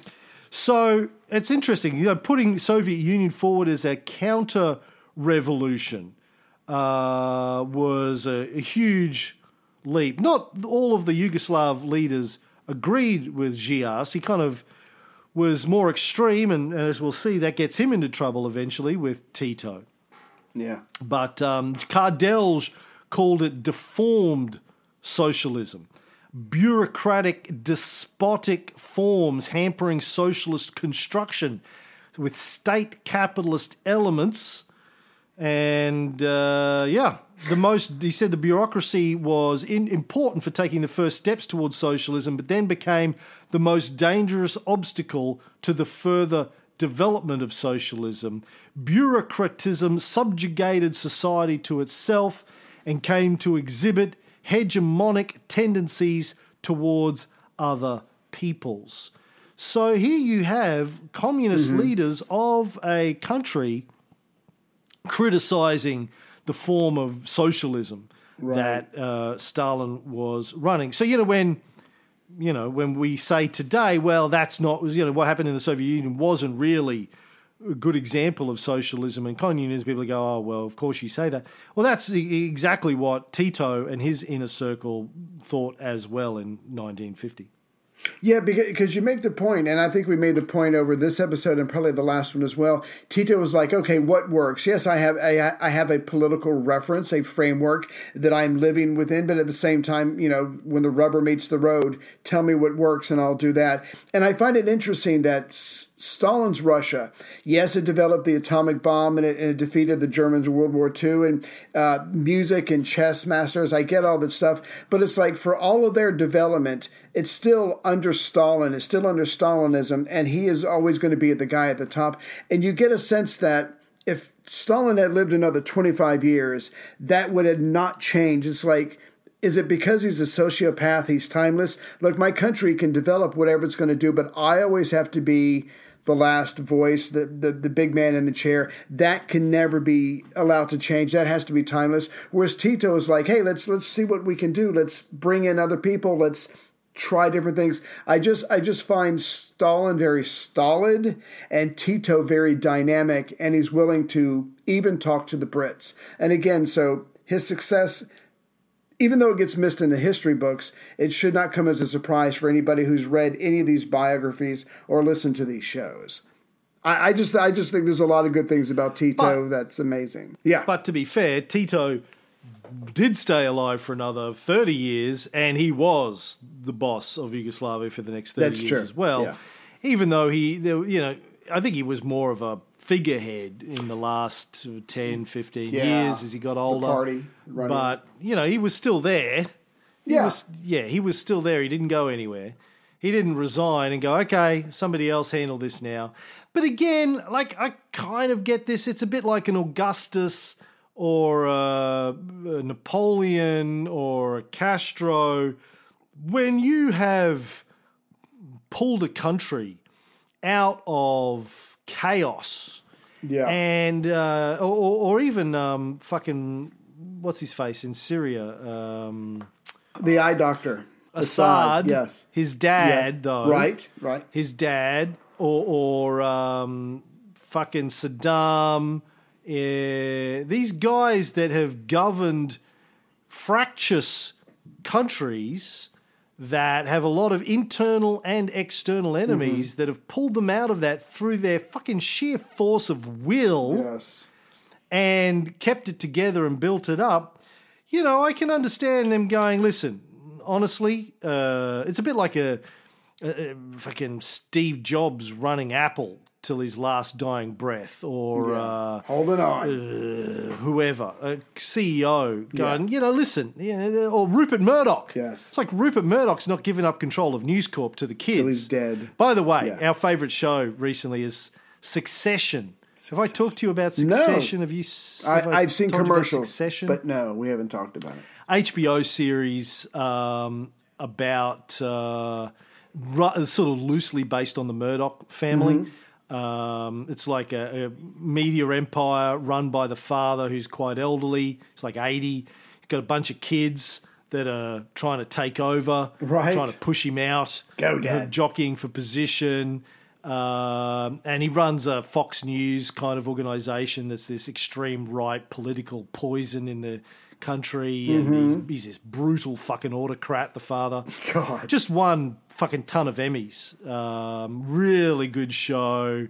Speaker 6: So it's interesting, you know, putting Soviet Union forward as a counter-revolution uh, was a, a huge leap. Not all of the Yugoslav leaders agreed with Gilas. He kind of was more extreme, and, and as we'll see, that gets him into trouble eventually with Tito.
Speaker 5: Yeah.
Speaker 6: But um, Kardelj called it deformed socialism. Bureaucratic, despotic forms hampering socialist construction with state capitalist elements. And, uh, yeah, the most, he said the bureaucracy was in, important for taking the first steps towards socialism, but then became the most dangerous obstacle to the further development of socialism. Bureaucratism subjugated society to itself and came to exhibit hegemonic tendencies towards other peoples. So here you have communist mm-hmm. leaders of a country criticizing the form of socialism right. that uh, Stalin was running. So, you know, when, you know, when we say today, well, that's not, you know, what happened in the Soviet Union wasn't really a good example of socialism and communism, people go, oh, well, of course you say that. Well, that's exactly what Tito and his inner circle thought as well in nineteen fifty.
Speaker 5: Yeah, because you make the point, and I think we made the point over this episode and probably the last one as well. Tito was like, okay, what works? Yes, I have a, I have a political reference, a framework that I'm living within, but at the same time, you know, when the rubber meets the road, tell me what works and I'll do that. And I find it interesting that Stalin's Russia, yes, it developed the atomic bomb and it, and it defeated the Germans in World War Two, and uh, music and chess masters, I get all that stuff, but it's like for all of their development, it's still under Stalin, it's still under Stalinism, and he is always going to be the guy at the top. And you get a sense that if Stalin had lived another twenty-five years, that would have not changed. It's like, is it because he's a sociopath, he's timeless? Look, my country can develop whatever it's going to do, but I always have to be the last voice, the, the, the big man in the chair. That can never be allowed to change. That has to be timeless. Whereas Tito is like, hey, let's let's see what we can do. Let's bring in other people. Let's try different things. I just I just find Stalin very stolid and Tito very dynamic, and he's willing to even talk to the Brits. And again, so his success, even though it gets missed in the history books, it should not come as a surprise for anybody who's read any of these biographies or listened to these shows. I, I just I just think there's a lot of good things about Tito. But, that's amazing. Yeah.
Speaker 6: But to be fair, Tito did stay alive for another thirty years, and he was the boss of Yugoslavia for the next thirty
Speaker 5: That's
Speaker 6: years
Speaker 5: true.
Speaker 6: as well.
Speaker 5: Yeah.
Speaker 6: Even though he, you know, I think he was more of a figurehead in the last ten, fifteen
Speaker 5: yeah.
Speaker 6: years as he got older.
Speaker 5: The party running.
Speaker 6: But, you know, he was still there. He
Speaker 5: yeah.
Speaker 6: Was, yeah, he was still there. He didn't go anywhere. He didn't resign and go, okay, somebody else handle this now. But again, like, I kind of get this. It's a bit like an Augustus or a, a Napoleon or a Castro. When you have pulled a country out of chaos,
Speaker 5: yeah,
Speaker 6: and uh, or, or even um, fucking what's his face in Syria, um,
Speaker 5: the eye doctor,
Speaker 6: Assad,
Speaker 5: Assad, yes,
Speaker 6: his dad
Speaker 5: yes.
Speaker 6: though,
Speaker 5: right, right,
Speaker 6: his dad, or or um, fucking Saddam. Uh, these guys that have governed fractious countries that have a lot of internal and external enemies mm-hmm. that have pulled them out of that through their fucking sheer force of will
Speaker 5: yes.
Speaker 6: and kept it together and built it up. You know, I can understand them going, listen, honestly, uh, it's a bit like a, a, a fucking Steve Jobs running Apple till his last dying breath, or
Speaker 5: yeah.
Speaker 6: uh,
Speaker 5: holding on,
Speaker 6: uh, whoever, a C E O going, yeah. you know, listen, you know, or Rupert Murdoch.
Speaker 5: Yes,
Speaker 6: it's like Rupert Murdoch's not giving up control of News Corp to the kids.
Speaker 5: Till he's dead.
Speaker 6: By the way,
Speaker 5: yeah.
Speaker 6: our favourite show recently is Succession. Succession. Have I talked to you about Succession?
Speaker 5: No.
Speaker 6: Have you?
Speaker 5: Have I, I've seen commercials,
Speaker 6: Succession?
Speaker 5: But no, we haven't talked about it.
Speaker 6: H B O series um, about uh, ru- sort of loosely based on the Murdoch family. Mm-hmm. Um, it's like a, a media empire run by the father who's quite elderly. He's like eighty. He's got a bunch of kids that are trying to take over,
Speaker 5: right.
Speaker 6: trying to push him out.
Speaker 5: Go, Dad.
Speaker 6: Jockeying for position. Um, and he runs a Fox News kind of organisation that's this extreme right political poison in the country. And
Speaker 5: mm-hmm.
Speaker 6: he's, he's this brutal fucking autocrat, the father.
Speaker 5: God.
Speaker 6: Just won fucking ton of Emmys. Um, really good show.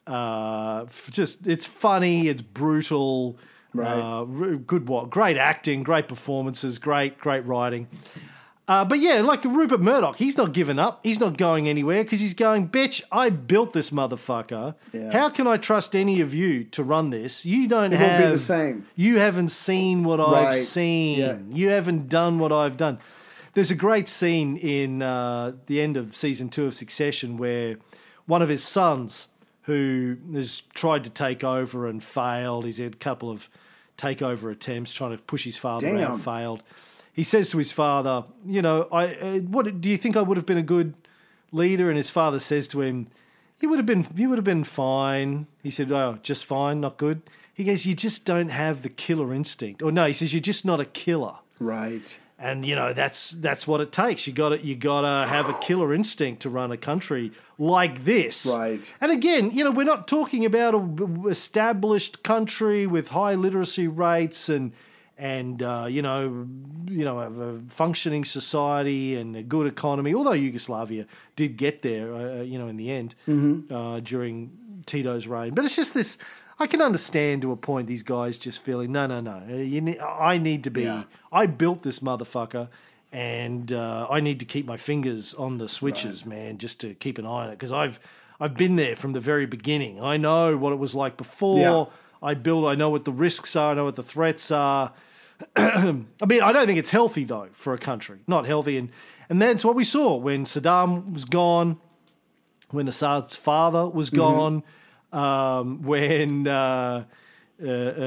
Speaker 6: Uh, just it's funny, it's brutal.
Speaker 5: Right.
Speaker 6: Uh, good what? Great acting, great performances, great great writing. Uh, but yeah, like Rupert Murdoch, he's not giving up. He's not going anywhere because he's going, bitch, I built this motherfucker.
Speaker 5: Yeah.
Speaker 6: How can I trust any of you to run this? You don't
Speaker 5: It
Speaker 6: have...
Speaker 5: won't be the same.
Speaker 6: You haven't seen what I've
Speaker 5: Right.
Speaker 6: seen.
Speaker 5: Yeah.
Speaker 6: You haven't done what I've done. There's a great scene in uh, the end of season two of Succession where one of his sons, who has tried to take over and failed, he's had a couple of takeover attempts trying to push his father
Speaker 5: Damn.
Speaker 6: out, failed. He says to his father, you know, I uh, what do you think I would have been a good leader? And his father says to him, you would have been you would have been fine. He said, oh, just fine, not good. He goes, you just don't have the killer instinct. Or no, he says, you're just not a killer.
Speaker 5: Right.
Speaker 6: And you know that's that's what it takes. You got to you got to have a killer instinct to run a country like this.
Speaker 5: Right.
Speaker 6: And again, you know, we're not talking about an established country with high literacy rates and and uh, you know you know a, a functioning society and a good economy. Although Yugoslavia did get there, uh, you know, in the end
Speaker 5: Mm-hmm.
Speaker 6: uh, during Tito's reign. But it's just this. I can understand to a point these guys just feeling, no, no, no. You need, I need to be,
Speaker 5: Yeah.
Speaker 6: I built this motherfucker and uh, I need to keep my fingers on the switches, right. man, just to keep an eye on it. Because I've, I've been there from the very beginning. I know what it was like before.
Speaker 5: Yeah.
Speaker 6: I built, I know what the risks are. I know what the threats are. I mean, I don't think it's healthy, though, for a country. Not healthy. And, and that's what we saw when Saddam was gone, when Assad's father was gone, mm-hmm. Um, when uh, uh,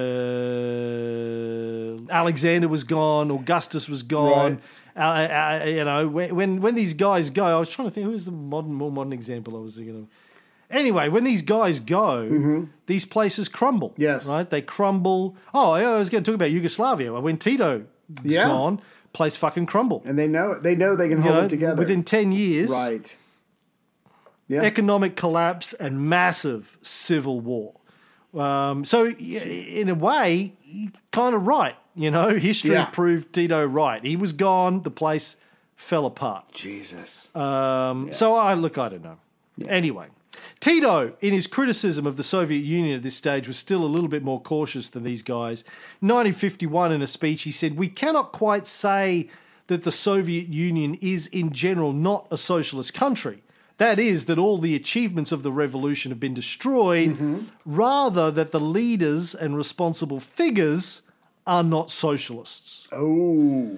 Speaker 6: uh, Alexander was gone, Augustus was gone,
Speaker 5: right.
Speaker 6: uh, uh, you know, when when these guys go, I was trying to think who's the modern, more modern example I was thinking of. Anyway, when these guys go, mm-hmm. these places crumble.
Speaker 5: Yes,
Speaker 6: right? They crumble. Oh, I was going to talk about Yugoslavia. When Tito was
Speaker 5: yeah.
Speaker 6: gone, place fucking crumbled,
Speaker 5: and they know it. They know they can hold
Speaker 6: you know,
Speaker 5: it together
Speaker 6: within ten years.
Speaker 5: Right. Yeah.
Speaker 6: Economic collapse and massive civil war. Um, so, in a way, kind of right. You know, history
Speaker 5: yeah.
Speaker 6: proved Tito right. He was gone. The place fell apart.
Speaker 5: Jesus.
Speaker 6: Um,
Speaker 5: yeah.
Speaker 6: So, I look, I don't know. Yeah. Anyway, Tito, in his criticism of the Soviet Union at this stage, was still a little bit more cautious than these guys. In nineteen fifty-one, in a speech, he said, "We cannot quite say that the Soviet Union is, in general, not a socialist country. That is, that all the achievements of the revolution have been destroyed, mm-hmm. rather that the leaders and responsible figures are not socialists."
Speaker 5: Oh.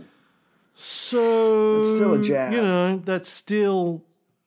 Speaker 6: So...
Speaker 5: That's still a jab.
Speaker 6: You know, that's still...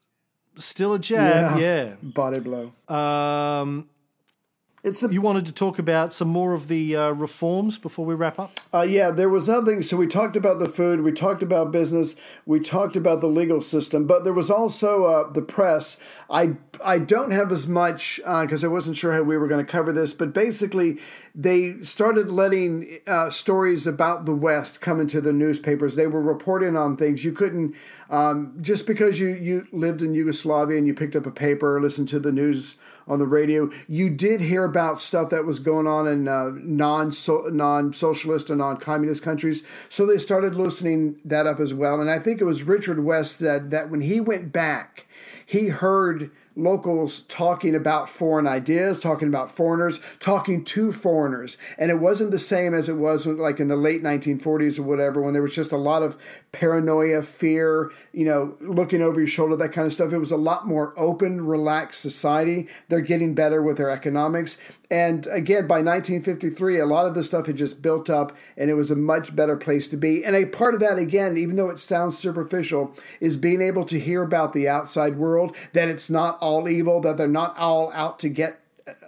Speaker 6: Still a jab, yeah. yeah.
Speaker 5: Body blow.
Speaker 6: Um...
Speaker 5: It's the,
Speaker 6: you wanted to talk about some more of the uh, reforms before we wrap up?
Speaker 5: Uh, yeah, there was nothing. So we talked about the food, we talked about business, we talked about the legal system, but there was also uh, the press. I I don't have as much because uh, I wasn't sure how we were going to cover this, but basically they started letting uh, stories about the West come into the newspapers. They were reporting on things. You couldn't, um, just because you, you lived in Yugoslavia and you picked up a paper or listened to the news on the radio, you did hear about stuff that was going on in uh, non non-socialist and non-communist countries. So they started loosening that up as well. And I think it was Richard West that, that when he went back, he heard locals talking about foreign ideas, talking about foreigners, talking to foreigners. And it wasn't the same as it was like in the late nineteen forties or whatever, when there was just a lot of paranoia, fear, you know, looking over your shoulder, that kind of stuff. It was a lot more open, relaxed society. They're getting better with their economics. And again, by nineteen fifty-three, a lot of this stuff had just built up and it was a much better place to be. And a part of that, again, even though it sounds superficial, is being able to hear about the outside world, that it's not all evil, that they're not all out to get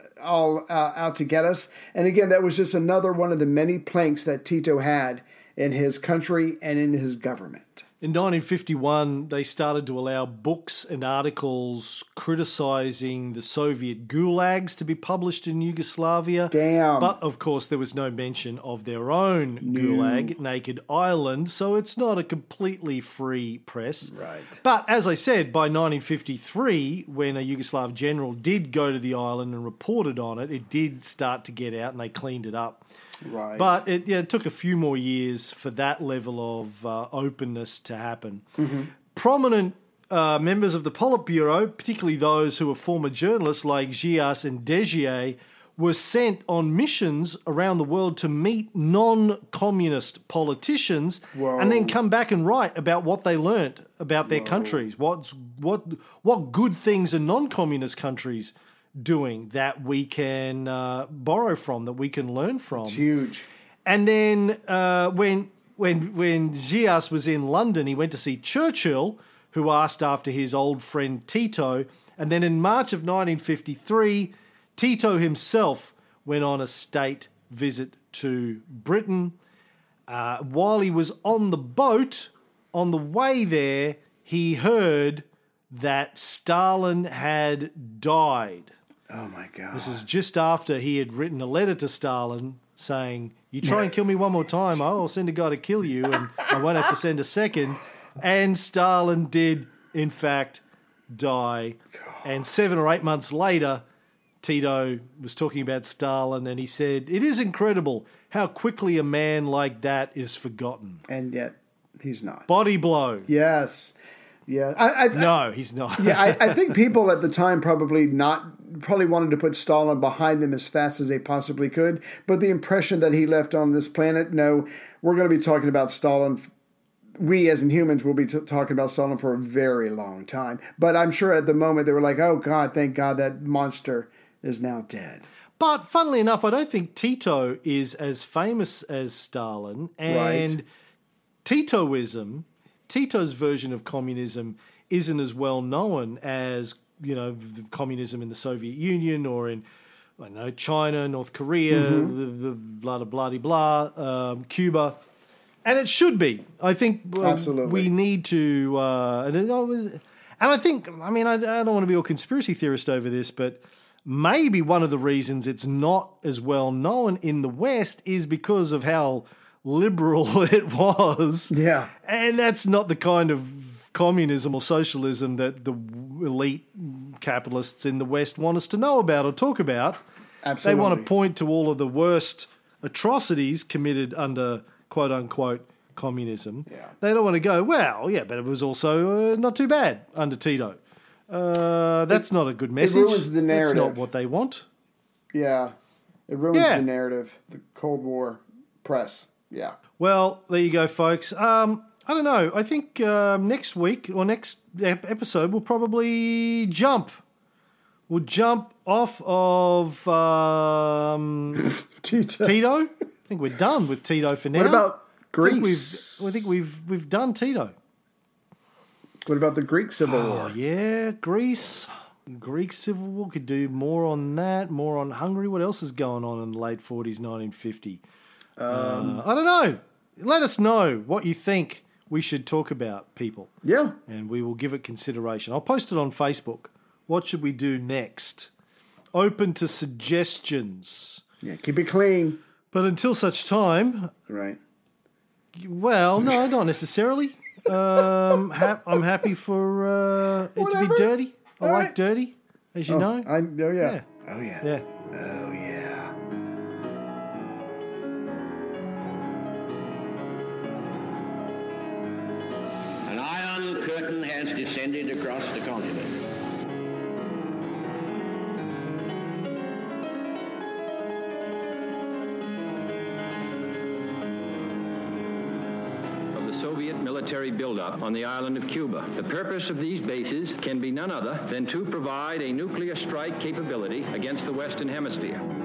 Speaker 5: all uh, out to get us. And again, that was just another one of the many planks that Tito had in his country and in his government.
Speaker 6: In nineteen fifty-one, they started to allow books and articles criticizing the Soviet gulags to be published in Yugoslavia.
Speaker 5: Damn.
Speaker 6: But, of course, there was no mention of their own no. gulag, Naked Island, so it's not a completely free press.
Speaker 5: Right.
Speaker 6: But, as I said, by nineteen fifty-three, when a Yugoslav general did go to the island and reported on it, it did start to get out and they cleaned it up.
Speaker 5: Right.
Speaker 6: But it, yeah, it took a few more years for that level of uh, openness to happen. Mm-hmm. Prominent uh, members of the Politburo, particularly those who were former journalists like Gias and Degier, were sent on missions around the world to meet non-communist politicians
Speaker 5: Whoa.
Speaker 6: and then come back and write about what they learnt about their
Speaker 5: Whoa.
Speaker 6: countries. What's what what good things are non-communist countries doing that we can uh, borrow from, that we can learn from.
Speaker 5: It's huge.
Speaker 6: And then uh, when when when Gias was in London, he went to see Churchill, who asked after his old friend Tito. And then in March of nineteen fifty-three, Tito himself went on a state visit to Britain. Uh, while he was on the boat, on the way there, he heard that Stalin had died.
Speaker 5: Oh, my God.
Speaker 6: This is just after he had written a letter to Stalin saying, you try and kill me one more time, I'll send a guy to kill you, and I won't have to send a second. And Stalin did, in fact, die. And seven or eight months later, Tito was talking about Stalin, and he said, it is incredible how quickly a man like that is forgotten.
Speaker 5: And yet, he's not.
Speaker 6: Body blow.
Speaker 5: Yes. Yeah. I, I,
Speaker 6: No, he's not.
Speaker 5: yeah, I, I think people at the time probably not probably wanted to put Stalin behind them as fast as they possibly could. But the impression that he left on this planet, no, we're going to be talking about Stalin. We as in humans will be t- talking about Stalin for a very long time. But I'm sure at the moment they were like, oh, God, thank God that monster is now dead.
Speaker 6: But funnily enough, I don't think Tito is as famous as Stalin. And
Speaker 5: Right.
Speaker 6: Titoism, Tito's version of communism isn't as well known as, you know, the communism in the Soviet Union or in, I don't know, China, North Korea,
Speaker 5: Mm-hmm.
Speaker 6: blah, blah, blah, blah, um, Cuba. And it should be. I think uh,
Speaker 5: Absolutely.
Speaker 6: we need to, uh, and it always- and I think, I mean, I, I don't want to be a conspiracy theorist over this, but maybe one of the reasons it's not as well known in the West is because of how liberal it was.
Speaker 5: Yeah.
Speaker 6: And that's not the kind of communism or socialism that the elite capitalists in the West want us to know about or talk about.
Speaker 5: Absolutely.
Speaker 6: They want to point to all of the worst atrocities committed under quote unquote communism.
Speaker 5: Yeah.
Speaker 6: They don't want to go, well, yeah, but it was also uh, not too bad under Tito. Uh, that's not a good message.
Speaker 5: ruins the
Speaker 6: That's not
Speaker 5: narrative.
Speaker 6: what they want.
Speaker 5: Yeah. It ruins
Speaker 6: Yeah.
Speaker 5: the narrative. The Cold War press. Yeah.
Speaker 6: Well, there you go, folks. Um, I don't know. I think um, next week or next ep- episode we'll probably jump. We'll jump off of um,
Speaker 5: Tito.
Speaker 6: Tito. I think we're done with Tito for now.
Speaker 5: What about
Speaker 6: I think
Speaker 5: Greece?
Speaker 6: we've, I think we've we've done Tito.
Speaker 5: What about the Greek Civil
Speaker 6: Oh
Speaker 5: War?
Speaker 6: yeah, Greece. Greek Civil War, could do more on that, more on Hungary. What else is going on in the late forties, nineteen fifty? Um, uh, I don't know. Let us know what you think we should talk about, people,
Speaker 5: Yeah.
Speaker 6: and we will give it consideration. I'll post it on Facebook. What should we do next? Open to suggestions.
Speaker 5: Yeah. Keep it clean.
Speaker 6: But until such time,
Speaker 5: Right.
Speaker 6: well, no, not necessarily. Um, ha- I'm happy for uh, it to
Speaker 5: Whatever.
Speaker 6: be dirty. I
Speaker 5: All
Speaker 6: like
Speaker 5: right.
Speaker 6: dirty, as you
Speaker 5: Oh,
Speaker 6: know.
Speaker 5: I, oh, yeah.
Speaker 6: Yeah.
Speaker 5: Oh, yeah.
Speaker 6: Yeah.
Speaker 5: Oh, yeah.
Speaker 7: An iron curtain has descended across the continent.
Speaker 2: Of the Soviet military buildup on the island of Cuba. The purpose of these bases can be none other than to provide a nuclear strike capability against the Western Hemisphere.